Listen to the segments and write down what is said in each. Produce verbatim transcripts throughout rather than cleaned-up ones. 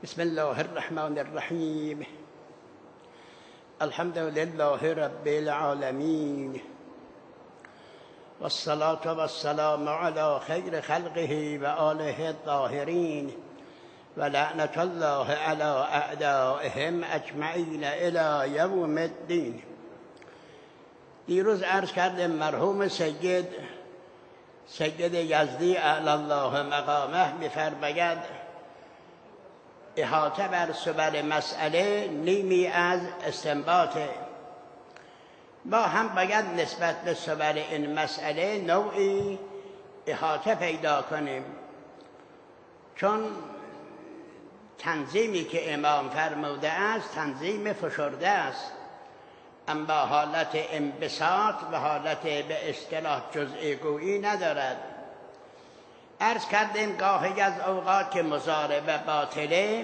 بسم الله الرحمن الرحیم. الحمد لله رب العالمین و الصلاة و السلام علی خیر خلقه و آله الطاهرین و لعنت الله علی اعدائهم اجمعین الی یوم الدین. دیروز عرض کردم مرحوم سید سید یزدی اعلی الله مقامه می‌فرماید احاطه بر صور مسئله نیمی از استنباطه. ما هم باید نسبت به صور این مسئله نوعی احاطه پیدا کنیم، چون تنظیمی که امام فرموده است تنظیم فشرده است، اما حالت انبساط و حالت به اصطلاح جزئی گویی ندارد. عرض کردیم گاهی از اوقات که مضاربه باطله،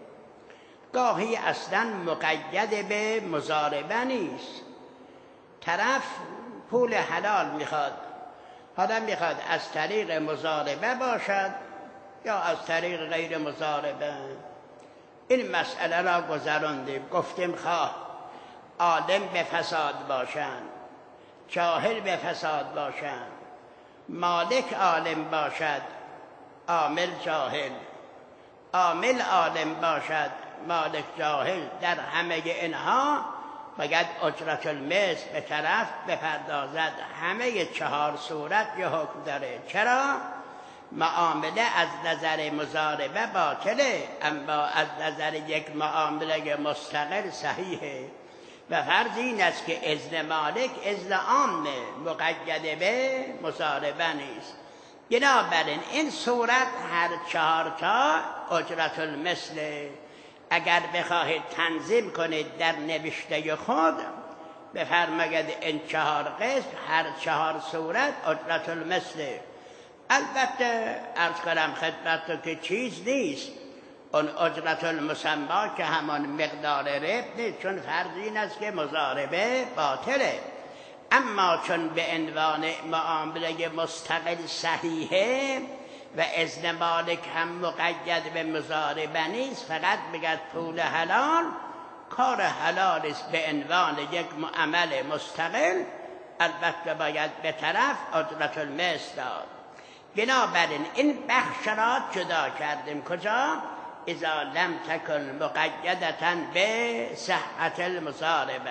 گاهی اصلا مقید به مضاربه نیست. طرف پول حلال میخواد، حالا میخواد از طریق مضاربه باشد یا از طریق غیر مضاربه. این مسئله را گذراندیم، گفتیم خواه عالم به فساد باشند، جاهل به فساد باشند، مالک عالم باشد عامل جاهل، عامل عالم باشد مالک جاهل، در همه اینها باید اجرت المثل به طرف بپردازد. همه چهار صورت یه حکم داره. چرا؟ معامله از نظر مضاربه باطله، اما از نظر یک معامله مستقل صحیحه. و فرض این است که اذن مالک اذن عامه، مقید به مضاربه نیست. بنابراین این صورت هر چهار تا اجرت المثل. اگر بخواهید تنظیم کنید در نوشته خود، بفرمایید این چهار قسم هر چهار صورت اجرت المثل. البته عرض کنم خدمتتون که چیز نیست اون اجرت المسما که همان مقدار ربح نیست، چون فرض این است که مضاربه باطله. اما چون به عنوان معامله مستقل صحیحه و اذن مالک هم مقید به مضاربه نیست، فقط بگد پول حلال، کار حلال است به عنوان یک عمل مستقل، البته باید به طرف اجرت المثل داد. بنابراین این بخش را جدا کردیم. کجا؟ اذا لم تکن مقیدتا به صحت المضاربه.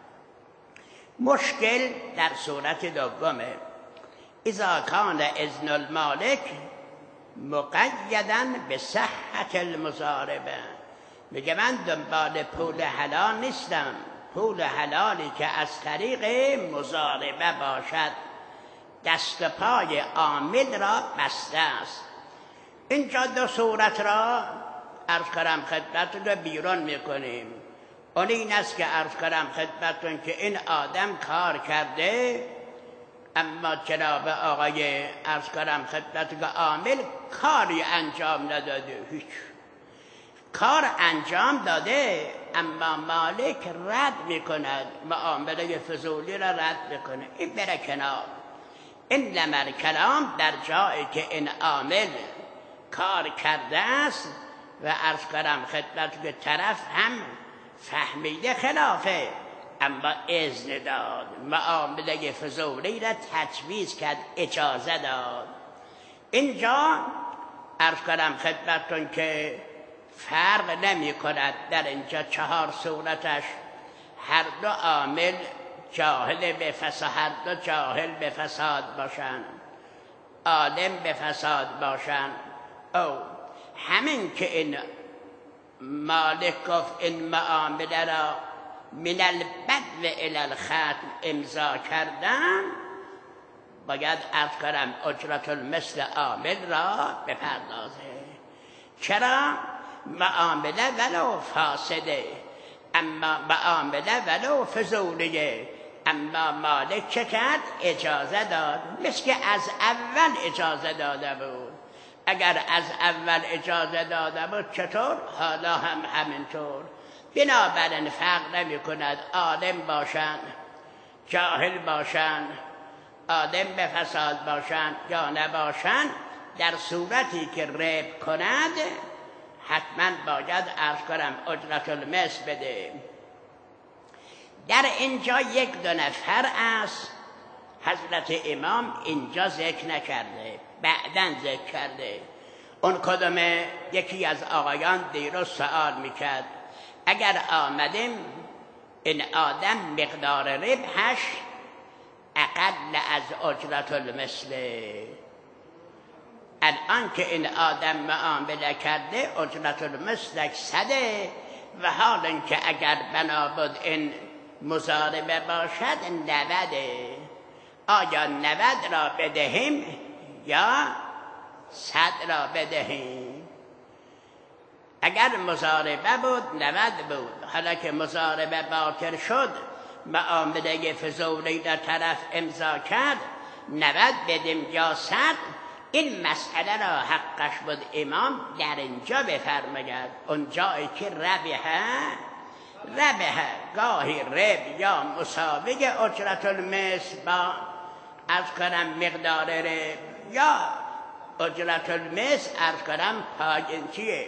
مشکل در صورت دومه، اذا کان اذن المالک مقیدا به صحت المضاربه. میگه من دنبال پول حلال نیستم، پول حلالی که از طریق مضاربه باشد، دست پای عامل را بسته است. اینجا دو صورت را عرض کنم خدمتتون رو بیرون میکنیم. اون این است که عرض کنم خدمتتون که این آدم کار کرده، اما جناب آقای عرض کنم خدمتتون که عامل کاری انجام نداده، هیچ کار انجام داده، اما مالک رد میکند، معامله فضولی را رد میکنه. این بره کنار. این لمر کلام در جایی که این عامل کار کرده است و عرض کنم خدمت که طرف هم فهمیده خلافه، اما اذن داد، معامله فضولی را تجویز کرد، اجازه داد. اینجا عرض کنم خدمتتون که فرق نمی کند در اینجا چهار صورتش هر دو عامل جاهل به فساد، هر دو جاهل به فساد باشند، عالم به فساد باشند. او همین که این مالک گفت این معامله را من البدو الی الختم امضا کردن، باید عرض کنم اجرت المثل عامل را بپردازه. چرا؟ معامله ولو فاسده، اما معامله ولو فضولیه، اما مالک چه کرد؟ اجازه داد، مثل که از اول اجازه داده بود. اگر از اول اجازه داده بود چطور؟ حالا هم همینطور. بنابراین فرق نمی کند عالم باشند، جاهل باشند، عالم به فساد باشند یا نباشند، در صورتی که ریب کند حتما باید عرض کنم اجرت المثل بده. در اینجا یک دو نفر است حضرت امام اینجا ذکر نکرده، بعداً ذکر کرده. اون کدومه؟ یکی از آقایان دیروز سوال میکرد اگر آمدیم این آدم مقدار ربحش اقل از اجرت المثل، الان که این آدم معامله کرده اجرت المثلش صده و حال اینکه اگر بنابود این مضاربه باشد نوده، آیا نود را بدهیم یا صد را بدهیم؟ اگر مضاربه بود نود بود، حالا که مضاربه باطل شد معامله فضولی در طرف امضا کرد، نود بدیم یا صد؟ این مسئله را حقش بود امام در اینجا بفرماید. اون جایی که ربحه ربحه گاهی رب یا مساوی اجرت المثل با از کنم مقدار رب یا اجرت المثل از کنم پایین چیه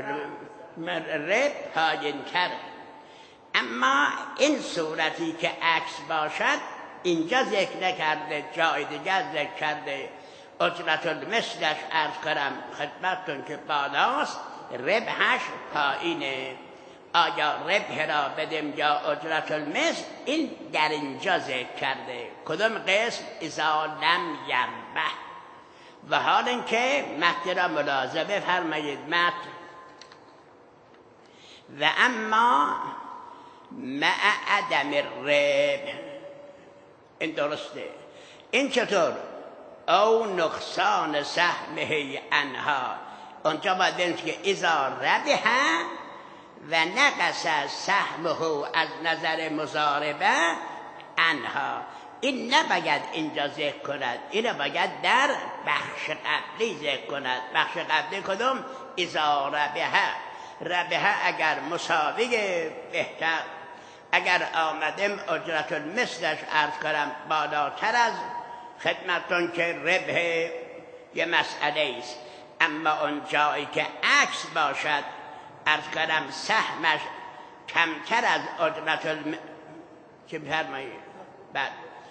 رب پایین تر. اما این صورتی که عکس باشد اینجا ذکر نکرده، جای دیگر ذکر کرده. اجرت المثلش عرض کنم خدمتتون که بالاست، ربحش پایینه. آیا ربح را بدیم یا اجرت المثل؟ این در اینجا ذکر کرده. کدوم قسم؟ اذا لم یربح. و حال اینکه متن را ملاحظه بفرمایید، متن و اما مع عدم الربح، این درسته. این چطور؟ او نقصان سهمه عنها، اونجا باید بینید که اذا ربح و نقص سهمه از نظر مضاربه عنها، این نباید اینجا ذکر کند، این باید در بخش قبلی ذکر کند. بخش قبلی کدوم؟ اذا ربح. ربح اگر مساوی بهتر، اگر آمدیم اجرت المثلش عرض کنم بالاتر از خدمتون که ربح یه مسئله است. اما اون جایی که عکس باشد عرض کنم سهمش کمتر از اجرت الم... چه بفرمایید؟ بعد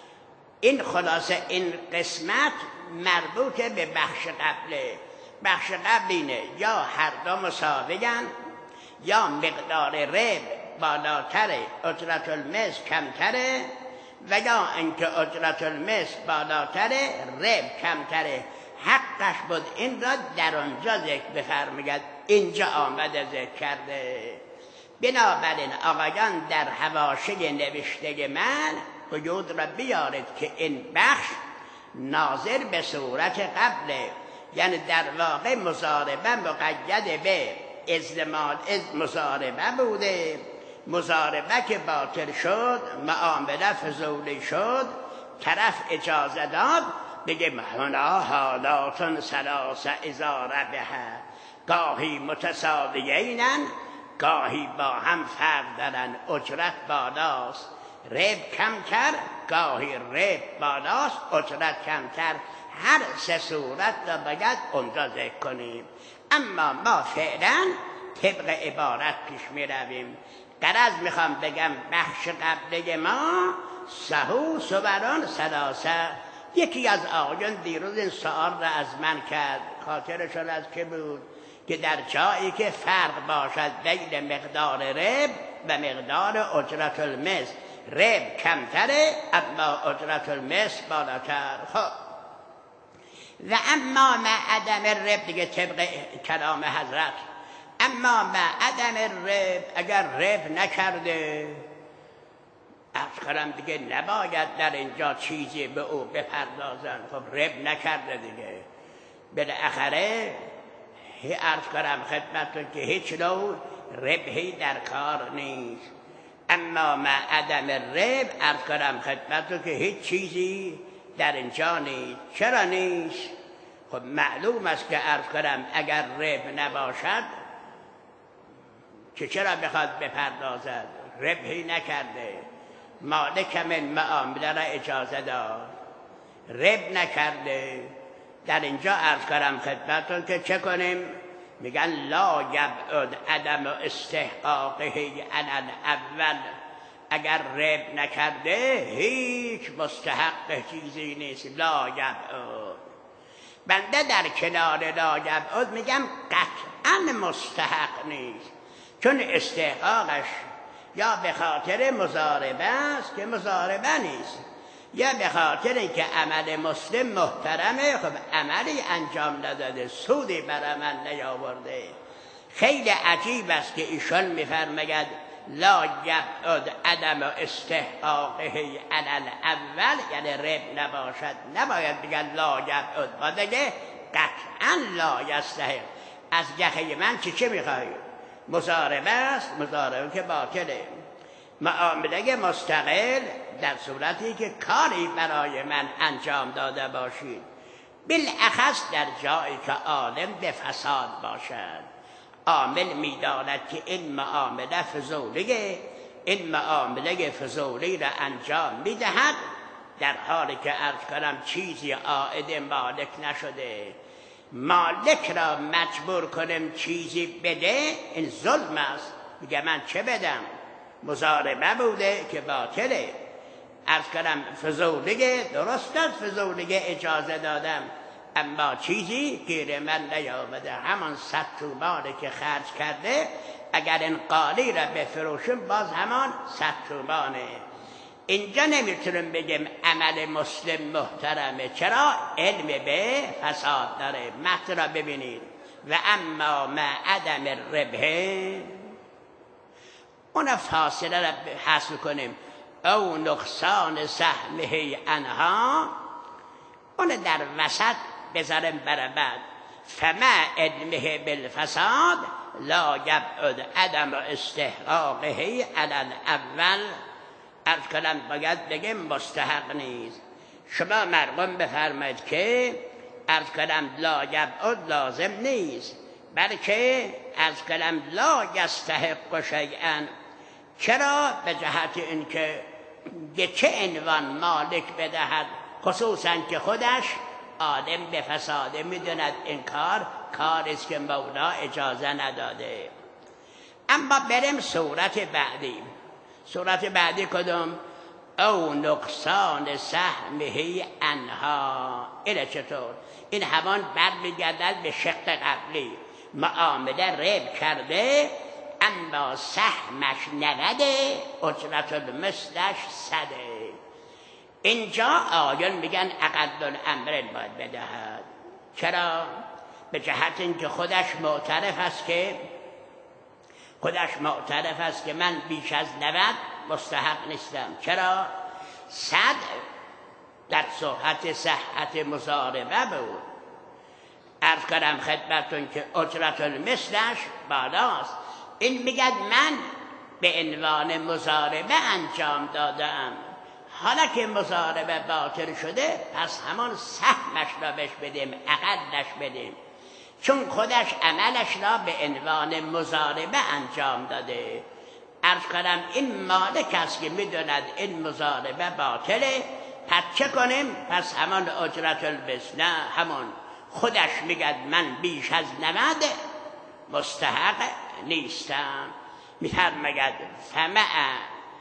این خلاصه این قسمت مربوط به بخش قبله. بخش قبل اینه یا هر دو مساویان یا مقدار رب بالاتره اجرت المثل کمتره، و یا اینکه اجرت المثل بالاتره رب کمتره. حقش بود این را در آنجا ذکر بفرماید، اینجا آمده ذکر کرده. بنابراین آقایان در حواشی نوشته من وجود را بیارید که این بخش ناظر به صورت قبله، یعنی در واقع مضاربه مقید به ازدمال از مضاربه بوده. مضاربه که باطل شد، معامله فضولی شد، طرف اجازه داد بگه هنا حالات ثلاثه اذا ربح، گاهی متساویینن گاهی با هم فرق دارن، اجرت بالاست رب کمتر، گاهی رب بالاست اجرت کمتر. هر سه صورت را باید اونجا ذکر کنیم. اما ما فعلا طبق عبارت پیش می رویم. غرض میخوام بگم بخش قبله ما سهو سبران سلاسه. یکی از آقایان دیروز این سؤال را از من کرد، خاطرشون از که بود که در جایی که فرق باشد بین مقدار رب و مقدار اجرت المثل، رب کمتره اما اجرت المثل بالاتر. خب و اما ما عدم رب دیگه طبق کلام حضرت، اما ما عدم رب اگر رب نکرده از کنم دیگه نباید در اینجا چیزی به او بپردازن. خب رب نکرده دیگه، بالاخره عرض کنم خدمتتون که هیچ نوع ربحی در کار نیست. اما ما عدم رب عرض کنم خدمتتون که هیچ چیزی در اینجا نیست. چرا نیست؟ خب معلوم است که عرض کنم اگر رب نباشد که چرا بخواد بپردازد؟ ربحی نکرده، مالک من معامله را اجازه داد، رب نکرده. در اینجا عرض کنم خدمتتون که چه کنیم؟ میگن لا یبعد عدم استحقاقه علی الاول، اگر رب نکرده هیچ مستحق چیزی نیست. لا یبعد، بنده در کنار لا یبعد میگم قطعا مستحق نیست، چون استحقاقش یا به خاطر مضاربه است که مضاربه نیست، یا به خاطر اینکه عمل مسلم محترمه، خب عملی انجام نداده، سودی بر عمل نیاورده. خیلی عجیب است که ایشان میفرماید لا یبعد عدم استحقاقه علی الاول، یعنی رب نباشد. نباید بگن لا یبعد، باید بگه قطعا لا یستحق. از جهه من چی چه میخوایی؟ مضاربه است، مضاربه که باطله. معامله مستقل در صورتی که کاری برای من انجام داده باشید، بالاخص در جایی که عالم به فساد باشد. عامل میداند که این معامله فضولیه، این معامله فضولی را انجام میدهد، در حالی که عرض کنم چیزی عائد مالک نشده، مالک را مجبور کنم چیزی بده، این ظلم است. میگه من چه بدم؟ مضاربه بوده که باطله. عرض کنم فضولیه، درست است فضولیه اجازه دادم، اما چیزی گیر من نیامده. همان صد تومانی که خرج کرده، اگر این قالی را بفروشم باز همان صد تومانه. اینجا نمیتونم بگم عمل مسلم محترمه. چرا؟ علم به فساد داره. متن را ببینید. و اما ما عدم الربح، اون فاصله را حسب کنیم، او نقصان سهمه انها، اون در وسط بذارم برای بعد. فما علمه بالفساد لا یبعد عدم استحقاقه علی الاول، عرض کنم باید بگم مستحق نیست. شما مرقوم بفرمایید که عرض کنم لا یبعد لازم نیست، بلکه عرض کنم لا یستحق شیئا. چرا؟ به جهت اینکه به چه عنوان مالک بدهد، خصوصا که خودش عالم به فساده میدوند این کار کاری است که مولا اجازه نداده. اما بریم صورت بعدی. صورت بعدی کدوم؟ او نقصان سهمه انها. اینه چطور؟ این همان برمیگردد به شق قبلی. معامله رب کرده اما سهمش نوده، اجرت المثلش صده. اینجا آیان میگن اقل الامرین باید بدهد. چرا؟ به جهت اینکه خودش معترف است که خودش معترف است که من بیش از نود مستحق نیستم. چرا؟ صد در صحت صحت مضاربه بود. عرض کردم خدمتون که اجرت المثلش بالاست. این میگد من به عنوان مضاربه انجام دادم، حالا که مضاربه باطل شده پس همان سهمش را بهش بدیم، اقلش بدیم، چون خودش عملش را به عنوان مضاربه انجام داده. عرض کنم این مالک است که میدوند این مضاربه باطله، پس چه کنیم؟ پس همان اجرت البس، نه همون خودش میگد من بیش از نود مستحق نیستم. میفرماید فمع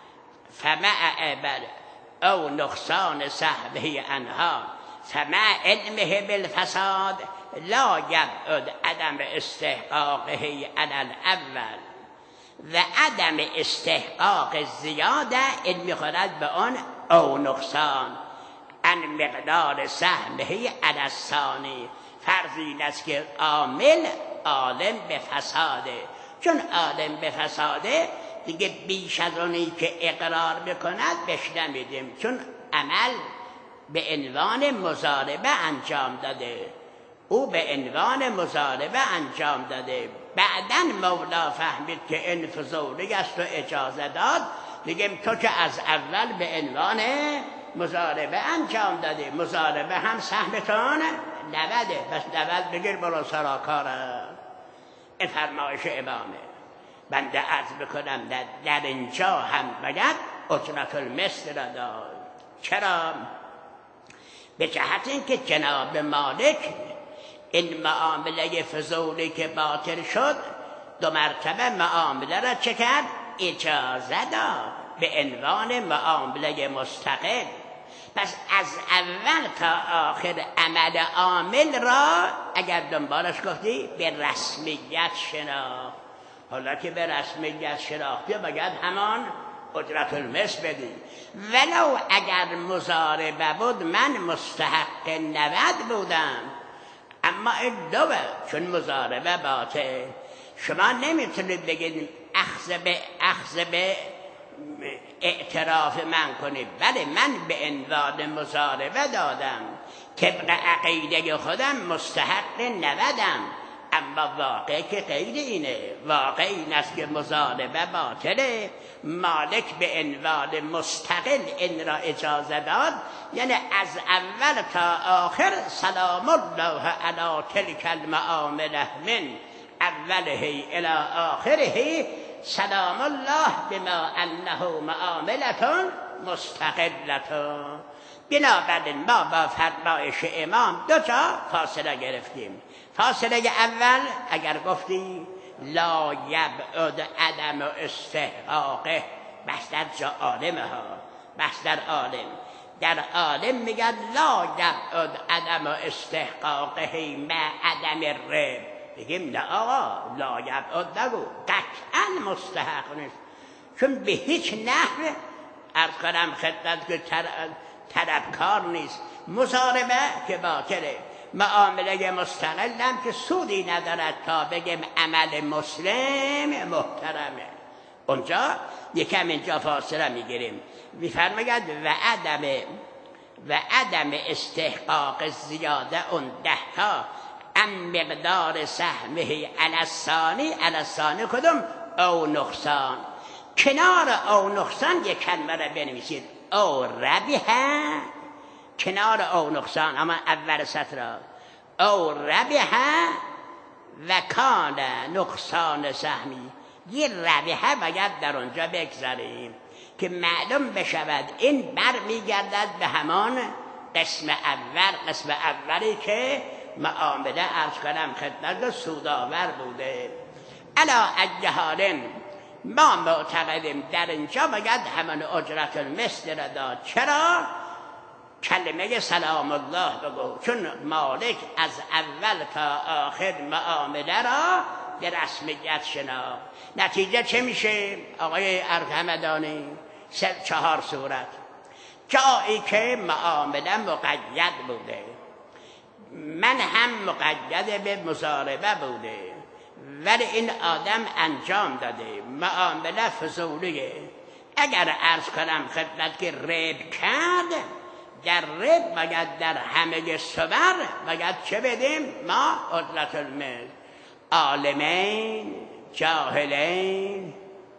فمع بل او نقصان سهمه انها فمع علمه بالفساد لا یبعد عدم استحقاقه علی الاول و عدم استحقاق زیاده این میخورد به آن او نقصان ان مقدار سهمه علی الثانی. فرض این است که عامل عالم به فساده، چون عالم به فساده دیگه بیش از اونی که اقرار بکند بهش نمیدیم، چون عمل به عنوان مضاربه انجام داده، او به عنوان مضاربه انجام داده. بعدن مولا فهمید که این فضولی است و اجازه داد، میگیم تو که از اول به عنوان مضاربه انجام داده، مضاربه هم سهمتان نوده، پس نود بگیر برو سراکاره. این فرمایش امامه. بنده عرض بکنم در, در اینجا هم باید اجرت المثل را داد. چرا؟ به جهت اینکه جناب مالک این معامله فضولی که باطل شد دو مرتبه معامله را چه کرد؟ اجازه داد به عنوان معامله مستقل. پس از اول تا آخر عمل عامل را اگر دنبالش گفتی به رسمیت شناخت. حالا که به رسمیت شناختی باید همان اجرت المثل بدی. ولو اگر مضاربه بود من مستحق نود بودم، اما این دوه چون مضاربه باطل. شما نمیتونید بگید اخذ به اخذ به اعتراف من کنید. بله من به عنوان مضاربه دادم، طبق عقیده خودم مستحق نودم، اما واقع که غیر اینه. واقع این است که مضاربه باطله، مالک به عنوان مستقل این را اجازه داد، یعنی از اول تا آخر سلام الله علی تلک المعامله من اوله الی آخره سلام الله بما انه معامله مستقله. بنابراین ما با فرمایش امام دو تا فاصله گرفتیم. فاصله اول اگر گفتی لا یبعد عدم استحقاقه، بس در جا عالمه ها، بس در عالم در عالم میگن لا یبعد عدم استحقاقه مع عدم الرب. بگیم نه آقا لا یبعد نگو، قطعا مستحق نیست، چون به هیچ نحو عرض کنم خدمت که طلبکار نیست. مضاربه که باطله، معامله مستقلم که سودی ندارد تا بگیم عمل مسلم محترمه. اونجا یکم اینجا فاصله میگیریم. میفرماید و عدم و عدم استحقاق زیاده اون ده تا ام مقدار سهمه علسانی. علسانی کدوم؟ او نقصان. کنار او نقصان یک کلمه را بنویسید، او ربیه. کنار او نقصان اما اول سطر او ربیه و کان نقصان سهمی. یه ربیه باید در اونجا بگذاریم که معلوم بشود این بر میگردد به همان قسم اول. قسم اولی که معامله عرض کنم خدمت سودآور بوده. علا اجهالن ما معتقدیم در اینجا باید همان اجرت المثل را داد. چرا؟ کلمه سلام الله بگو، چون مالک از اول تا آخر معامله را به رسمیت شناخت. نتیجه چه میشه آقای ارحمدانی؟ سه چهار صورت. جایی که معامله مقید بوده، من هم مقید به مضاربه بوده، ولی این آدم انجام داده معامله فضولیه. اگر عرض کنم خدمت که ریب کرد، در ریب باید در همه صور باید چه بدیم؟ ما اجرت المثل. عالمین جاهلین،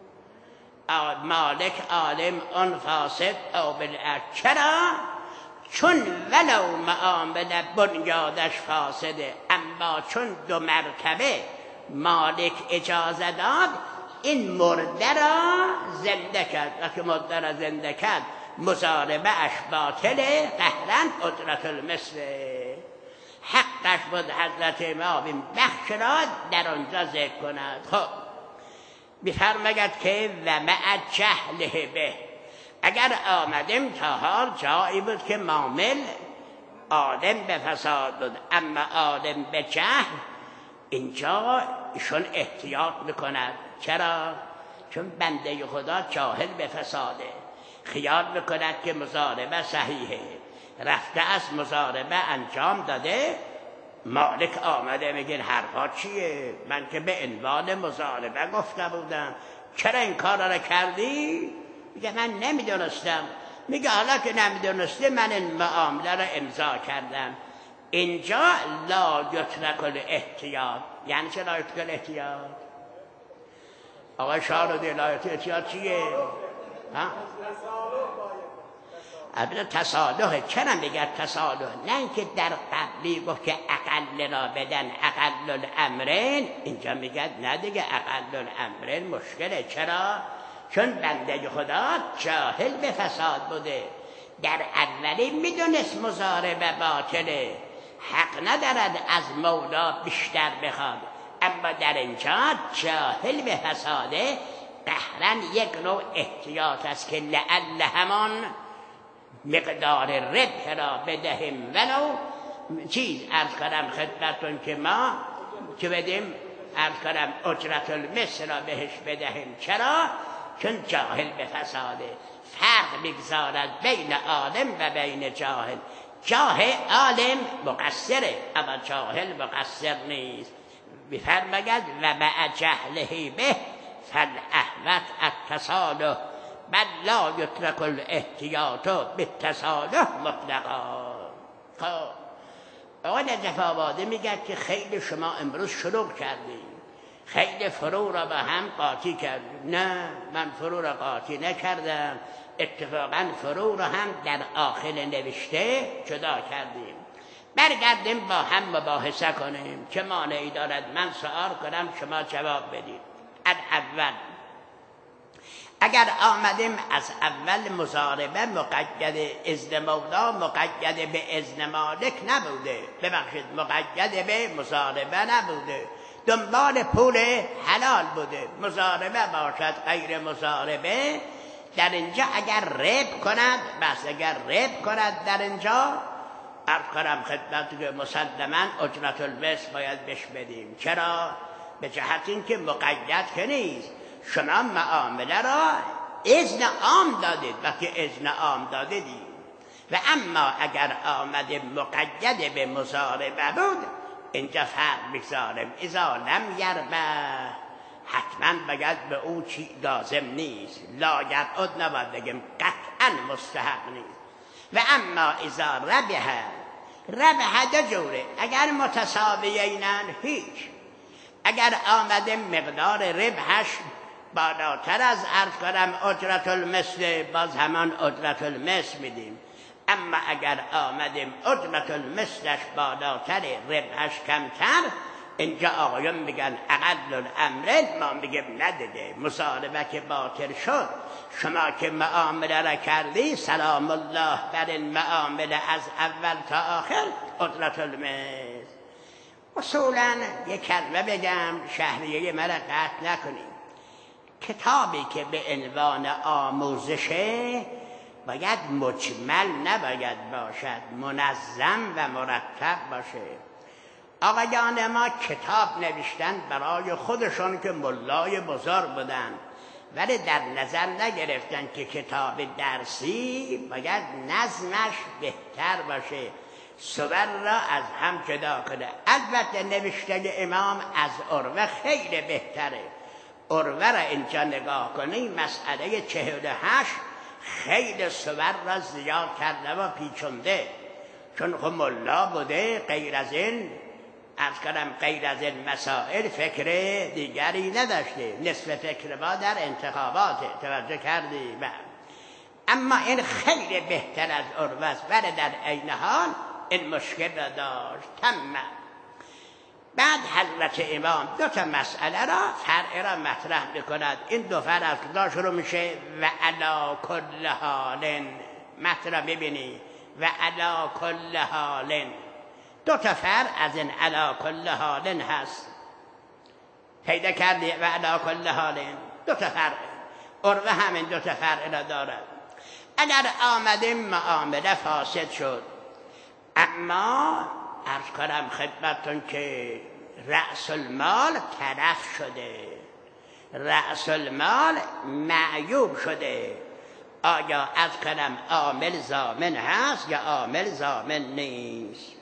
مالک عالم اون فاسد او بالعکس. چرا؟ چون ولو معامله بنیادش فاسده، اما چون دو مرتبه مالک اجازه داد این مرده را زنده کرد. وقتی مرده را زنده کرد مضاربه اش باطله، قهرن اجرت المثل. حقش بود حضرت امام بخش را در آنجا ذکر کند. خب می‌فرماید که و مع جهله به، اگر آمدیم تا حال جایی بود که معامل عالم به فساد بود، اما عالم به جهل، اینجا ایشون احتیاط میکند. چرا؟ چون بنده خدا جاهل به فساده، خیال میکند که مضاربه صحیحه، رفته از مضاربه انجام داده. مالک آمده میگه حرفا چیه؟ من که به عنوان مضاربه گفته بودم، چرا این کار را کردی؟ میگه من نمیدونستم. میگه حالا که نمیدونستی من این معامله را امضا کردم. اینجا لا یترک الاحتیاط. یعنی چه لا یترک الاحتیاط؟ آقای شاهرودی لا یترک الاحتیاط چیه؟ ها؟ البته تصالحه. چرا میگه تصالح؟ نه اینکه در قبلی گفت که اقل را بدن اقل الامرین، اینجا میگه نه دیگه اقل الامرین مشکله. چرا؟ چون بنده خدا جاهل به فساد بوده، در اولی میدونست مضاربه باطله، حق ندارد از مولا بیشتر بخواد. اما در اینجا جاهل به فساده قهرن یک نوع احتیاط است که لعل همان مقدار ربح را بدهیم ولو چیز عرض کنم خدمتون که ما که بدیم عرض کنم اجرت المثل را بهش بدهیم. چرا؟ چون جاهل به فساده. فرق بگذارد بین عالم و بین جاهل. جاهل عالم مقصره اما جاهل مقصر نیست. بفرماید و مع جهله به فالاحوط التصالح بل لا یترک الاحتیاط بالتصالح مطلقا. خب آقای نجف آبادی میگه که خیلی شما امروز شروع کردید، خیلی فرو را با هم قاطی کردید. نه، من فرو را قاطی نکردم، اتفاقا فرو را هم در آخر نوشته جدا کردیم. برگردیم با هم مباحثه کنیم. چه مانعی دارد من سوال کنم شما جواب بدید. اول اگر آمدیم از اول مضاربه مقید اذن مولا مقید به اذن مالک نبوده، ببخشید مقید به مضاربه نبوده، دنبال پول حلال بوده. مضاربه باشد غیر مضاربه در اینجا اگر رب کند، بس اگر رب کند در اینجا عرض کنم خدمت که مسلما اجرت المثل باید بش بدیم. چرا؟ به جهت اینکه مقید که نیست. شما معامله را اذن عام دادید، وقتی اذن عام دادید. و اما اگر آمده مقید به مضاربه بود اینجا فرق بگذاریم. اذا لم یربح حتما باید به اون چی لازم نیست. لا یرعد نباید بگیم قطعا مستحق نیست. و اما اذا ربح ربح دو جوره. اگر متساویینن هیچ. اگر آمده مقدار ربحش بالاتر از عرض کنم اجرت المثل باز همان اجرت المثل میدیم. اما اگر آمدیم اجرت المثلش بالاتر ربحش کمتر اینجا آقایون میگن اقل الامر. ما میگیم ندیده مضاربه که باطل شد. شما که معامله را کردی سلام الله بر این معامله از اول تا آخر اجرت المثل. اصولا یک کلمه بگم شهریه مرا قطع نکنید. کتابی که به عنوان آموزشه باید مجمل نباید باشد، منظم و مرتب باشه. آقایان ما کتاب نوشتن برای خودشون که ملای بزرگ بودن، ولی در نظر نگرفتن که کتاب درسی باید نظمش بهتر باشه، صور را از هم جدا کنه. البته نوشته امام از عروه خیلی بهتره. عروه را اینجا نگاه کنید مسئله چهل و هشت خیلی صور را زیاد کرده و پیچونده، چون خب ملا بوده. غیر از این از کنم غیر از این مسائل فکر دیگری نداشته. نصف فکر ما در انتخابات توجه کردی. اما این خیلی بهتر از عروه است، ولی در عین حال این مشکل را داشت. تمام. بعد حضرت امام دو تا مسئله را فرع را مطرح میکند. این دو فرع از کجا شروع میشه؟ و علی کل حال. مطرح ببینی و علی کل حال. دو تا فرع از این علی کل حال هست. پیدا کردی؟ و علی کل حال دو تا فرع. عروه همین دو تا فرع را دارد. اگر آمدیم معامله فاسد شد، اما عرض کنم خدمتون که رأس المال تلف شده، رأس المال معیوب شده. آیا از کنم عامل ضامن هست یا عامل ضامن نیست؟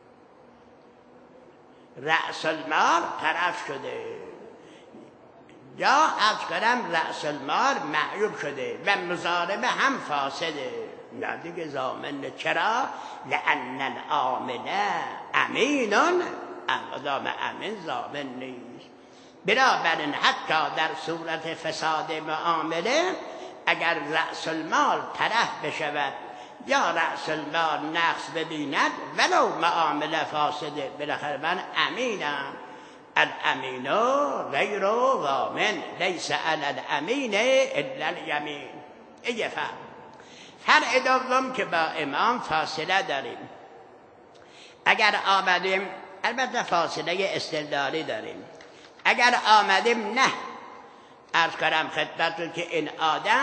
رأس المال تلف شده یا از کنم رأس المال معیوب شده و مضاربه هم فاسده. نه دیگه ضامن. چرا؟ لأن العامل امین، اقدام امین ضامن نیست. بنابراین حتی در صورت فساد معامله اگر رأس المال تلف بشود یا رأس المال نقص ببیند ولو معامله فاسده، بالاخره من امینم. الامین غیر ضامن لیس علی الامین الا الیمین. ایه فهم. فرع دوم که با امام فاصله داریم. اگر آمدیم، البته فاصله استدلالی داریم، اگر آمدیم نه عرض کردم خدمتتون که این آدم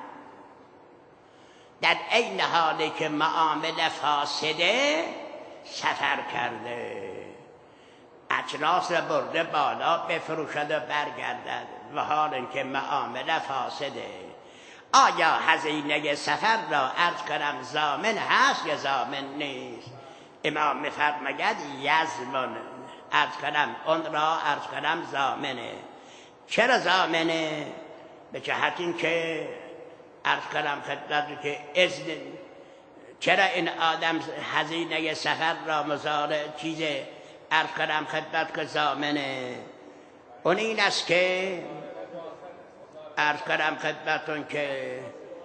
در این حالی که معامله فاسده سفر کرده، اجناس را برده بالا بفروشد و برگردد و حال اینکه معامله فاسده، آیا هزینه سفر را عرض کنم ضامن هست یا ضامن نیست؟ امام می‌فرماید یضمن، عرض کنم اون را عرض کنم ضامنه. چرا ضامنه؟ به جهت این که عرض کنم خدمت که اذن، چرا این آدم هزینه سفر را مزارع چیز عرض کنم خدمت که ضامنه؟ اون این است که عرض کنم خدمتون که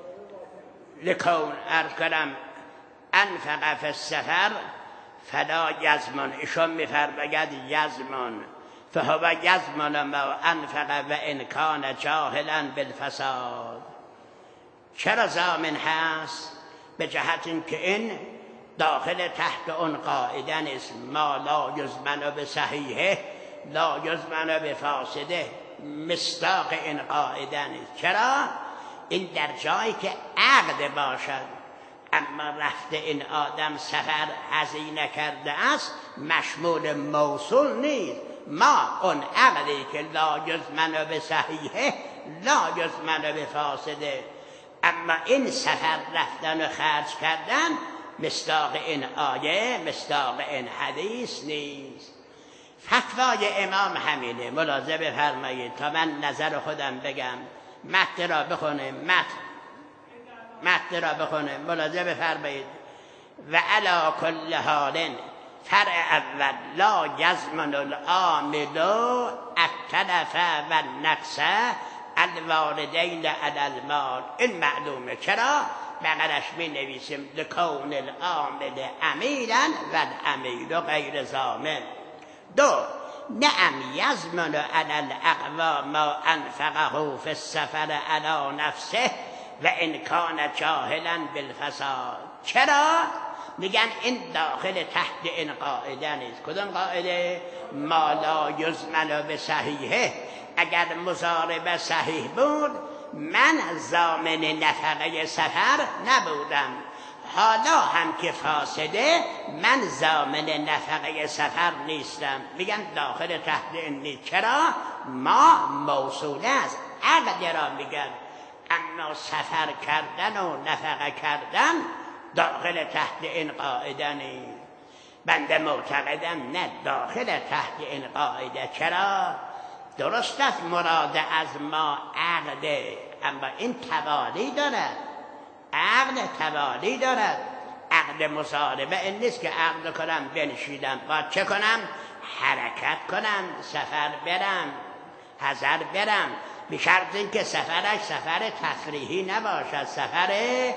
لکون عرض کنم انفق فی السفر فلا یضمن، ایشون می‌فرماید یضمن، فهو یضمن ما انفق و ان کان جاهلا بالفساد. چرا ضامن هست؟ به جهت اینکه این داخل تحت اون قاعده نیست، ما لا یضمن بصحیحه لا یضمن بفاسده، مصداق این قاعده نیست. چرا؟ این در جایی که عقد باشد، اما رفته این آدم سفر هزینه کرده است مشمول موصول نیست. ما اون عقدی که لا یضمن بصحیحه لا یضمن بفاسده، اما این سفر رفتن و خرج کردن مصداق این آیه مصداق این حدیث نیست. فتوای امام همینه، ملاحظه بفرمایید تا من نظر خودم بگم. متن را بخونه، متن متن را بخونه، ملاحظه بفرمایید. و علی کل حال فرع اول لا یضمن العامل التلف و النقص الوالدین علی المال. این معلومه. چرا؟ بقیرش می نویسیم لکون العامل امیلا و الامیل غیر ضامن. دو، نعم یضمن علی الاقوام ما انفقه فی السفر علی نفسه و ان کان جاهلا بالفساد. چرا؟ میگن این داخل تحت این قاعده نیست. کدوم قاعده؟ ما لا یضمن بصحیحه. اگر مضاربه صحیح بود من ضامن نفقه سفر نبودم، حالا هم که فاسده من ضامن نفقه سفر نیستم. میگن داخل تحت این نیست. چرا؟ ما موصول است، عقد را میگن، اما سفر کردن و نفقه کردن داخل تحت این قاعده نیست. بنده معتقدم نه داخل تحت این قاعده. چرا؟ درست است مراد از ما عقده، اما این توالی دارد، عقد توالی دارد. عقد مصاربه این نیست که عقد کنم بنشیدم، باید چه کنم؟ حرکت کنم، سفر برم، حضر برم، به شرط اینکه سفرش سفر تفریحی نباشد، سفر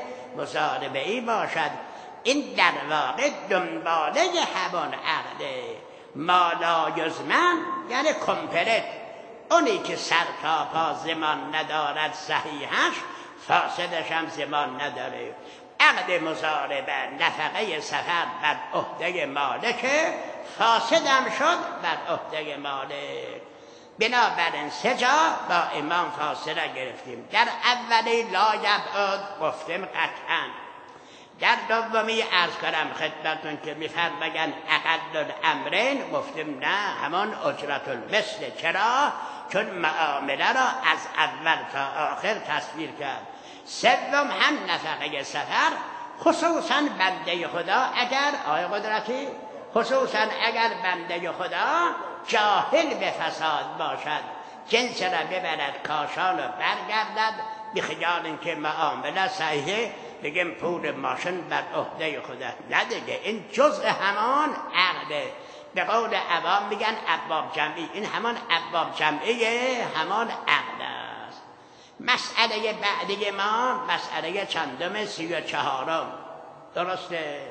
مصاربه ای باشد. این در واقع دنباله همون عقده. ما لا یضمن یعنی کمپلت، اونی که سر تا پا زمان ندارد صحیحش، فاسدش هم زمان نداره. عقد مضاربه نفقه سفر بر عهده مالکه، فاسدم شد بر عهده مالک. بنابراین سه جا با امام فاصله گرفتیم. در اولی لا یبعد گفتیم قطعا. در دومی عرض کنم خدمتون که میفرمایند اقل الامرین، گفتیم نه همان اجرت المثل. چرا؟ چون معامله را از اول تا آخر تصویر کرد. سوم هم نفقه سفر، خصوصا بنده خدا اگر آی قدرتی خصوصا اگر بنده خدا جاهل به فساد باشد، جنس را ببرد کاشان و برگردد، بخیال اینکه معامله صحیحه بگیم پول ماشین بر عهده خدا. نه دیگه، این جزء همان عقده. به قول عوام میگن ابواب جمعی، این همان ابواب جمعی همان عقد است. مسئله بعدی ما مسئله چندم سی و چهارم، درسته؟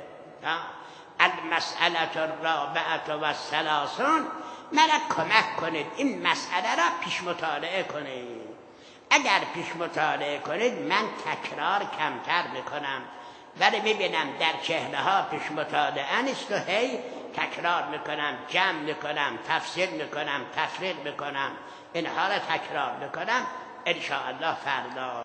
المسئله الرابعه و الثلاثون. مرا کمک کنید این مسئله را پیش مطالعه کنید. اگر پیش مطالعه کنید من تکرار کمتر میکنم. ولی میبینم در چهره ها پیش مطالعه نیست و هی تکرار میکنم، جمع میکنم، تفسیر میکنم، تفریق میکنم، اینها را تکرار میکنم. ان شاء الله فردا